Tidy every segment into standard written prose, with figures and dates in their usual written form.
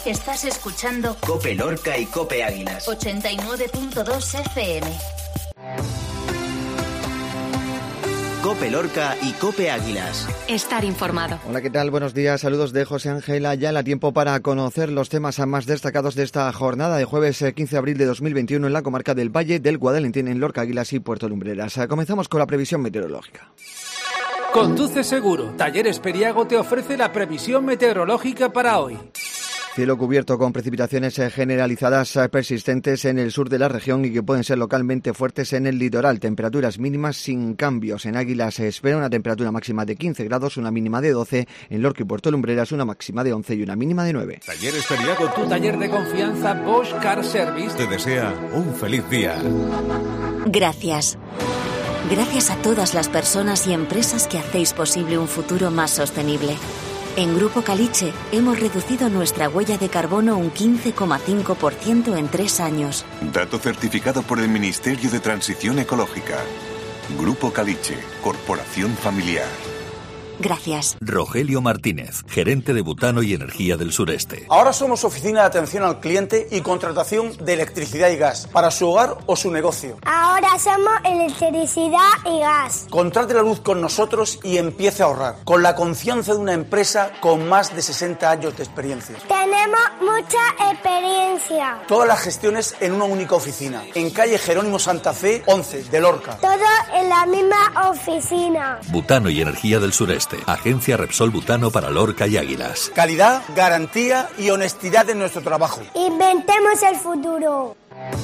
Estás escuchando COPE Lorca y COPE Águilas. 89.2 FM. COPE Lorca y COPE Águilas. Estar informado. Hola, ¿qué tal? Buenos días, saludos de José Ángel Ayala. Tiempo para conocer los temas más destacados de esta jornada de jueves 15 de abril de 2021 en la comarca del Valle del Guadalentín, en Lorca, Águilas y Puerto Lumbreras. Comenzamos con la previsión meteorológica. Conduce seguro. Talleres Periago te ofrece la previsión meteorológica para hoy. Cielo cubierto con precipitaciones generalizadas persistentes en el sur de la región y que pueden ser localmente fuertes en el litoral. Temperaturas mínimas sin cambios. En Águilas se espera una temperatura máxima de 15 grados, una mínima de 12. En Lorca y Puerto Lumbreras una máxima de 11 y una mínima de 9. Talleres Periago, tu taller de confianza Bosch Car Service, te desea un feliz día. Gracias. Gracias a todas las personas y empresas que hacéis posible un futuro más sostenible. En Grupo Caliche hemos reducido nuestra huella de carbono un 15,5% en 3 años. Dato certificado por el Ministerio de Transición Ecológica. Grupo Caliche, corporación familiar. Gracias. Rogelio Martínez, gerente de Butano y Energía del Sureste. Ahora somos oficina de atención al cliente y contratación de electricidad y gas para su hogar o su negocio. Ahora somos electricidad y gas. Contrate la luz con nosotros y empiece a ahorrar, con la confianza de una empresa con más de 60 años de experiencia. Tenemos mucha experiencia. Todas las gestiones en una única oficina, en calle Jerónimo Santa Fe, 11, de Lorca. Todo en la misma oficina. Butano y Energía del Sureste. Agencia Repsol Butano para Lorca y Águilas. Calidad, garantía y honestidad en nuestro trabajo. Inventemos el futuro.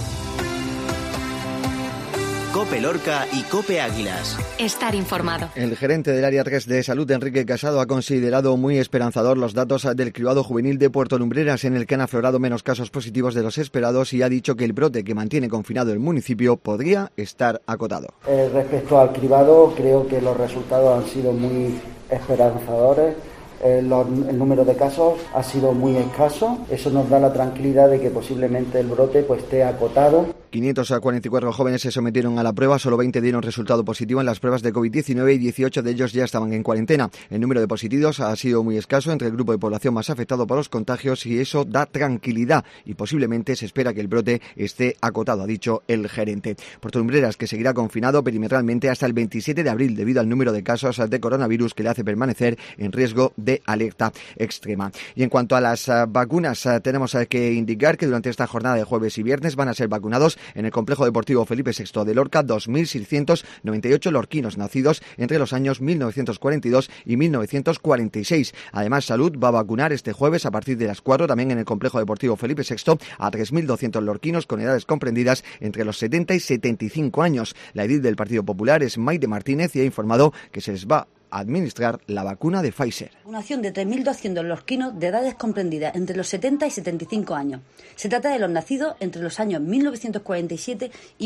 COPE Lorca y COPE Águilas. Estar informado. El gerente del Área 3 de Salud, Enrique Casado, ha considerado muy esperanzador los datos del cribado juvenil de Puerto Lumbreras, en el que han aflorado menos casos positivos de los esperados, y ha dicho que el brote que mantiene confinado el municipio podría estar acotado. Respecto al cribado, creo que los resultados han sido muy esperanzadores. El número de casos ha sido muy escaso. Eso nos da la tranquilidad de que posiblemente el brote esté acotado. 544 jóvenes se sometieron a la prueba, solo 20 dieron resultado positivo en las pruebas de COVID-19 y 18 de ellos ya estaban en cuarentena. El número de positivos ha sido muy escaso entre el grupo de población más afectado por los contagios, y eso da tranquilidad, y posiblemente se espera que el brote esté acotado, ha dicho el gerente. Puerto Lumbreras, que seguirá confinado perimetralmente hasta el 27 de abril debido al número de casos de coronavirus que le hace permanecer en riesgo de alerta extrema. Y en cuanto a las vacunas, tenemos que indicar que durante esta jornada de jueves y viernes van a ser vacunados en el Complejo Deportivo Felipe VI de Lorca 2.698 lorquinos nacidos entre los años 1942 y 1946. Además, Salud va a vacunar este jueves a partir de las 4 también en el Complejo Deportivo Felipe VI a 3.200 lorquinos con edades comprendidas entre los 70 y 75 años. La edil del Partido Popular es Maite Martínez y ha informado que se les va administrar la vacuna de Pfizer. Vacunación de 3.200 lorquinos de edades comprendidas entre los 70 y 75 años. Se trata de los nacidos entre los años 1947 y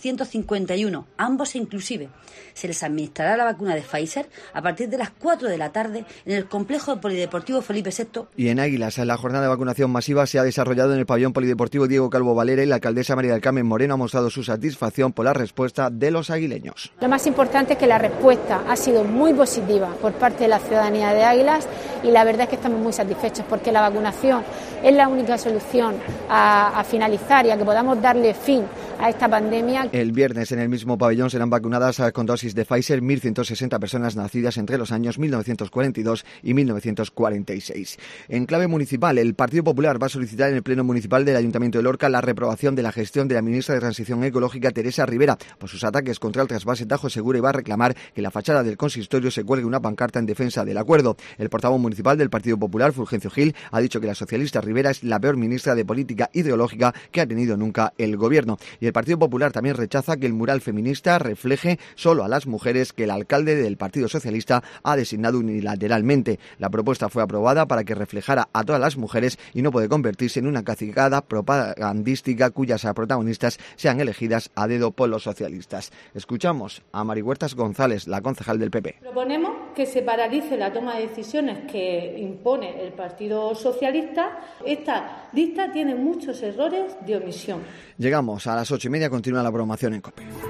1951, ambos inclusive. Se les administrará la vacuna de Pfizer a partir de las 4 de la tarde en el Complejo Polideportivo Felipe VI. Y en Águilas, la jornada de vacunación masiva se ha desarrollado en el pabellón polideportivo Diego Calvo Valera, y la alcaldesa María del Carmen Moreno ha mostrado su satisfacción por la respuesta de los aguileños. Lo más importante es que la respuesta ha sido muy positiva por parte de la ciudadanía de Águilas, y la verdad es que estamos muy satisfechos porque la vacunación es la única solución a finalizar y a que podamos darle fin a esta pandemia. El viernes en el mismo pabellón serán vacunadas con dosis de Pfizer 1.160 personas nacidas entre los años 1942 y 1946. En clave municipal, el Partido Popular va a solicitar en el Pleno Municipal del Ayuntamiento de Lorca la reprobación de la gestión de la ministra de Transición Ecológica, Teresa Rivera, por sus ataques contra el trasvase Tajo Segura, y va a reclamar que la fachada del consistorio se cuelgue una pancarta en defensa del acuerdo. El portavoz municipal del Partido Popular, Fulgencio Gil, ha dicho que la socialista Rivera es la peor ministra de política ideológica que ha tenido nunca el gobierno. Y el Partido Popular también rechaza que el mural feminista refleje solo a las mujeres que el alcalde del Partido Socialista ha designado unilateralmente. La propuesta fue aprobada para que reflejara a todas las mujeres y no puede convertirse en una cacicada propagandística cuyas protagonistas sean elegidas a dedo por los socialistas. Escuchamos a Mari Huertas González, la concejal del PP. Proponemos que se paralice la toma de decisiones que impone el Partido Socialista. Esta lista tiene muchos errores de omisión. Llegamos a las 8:30, continúa la programación en COPE.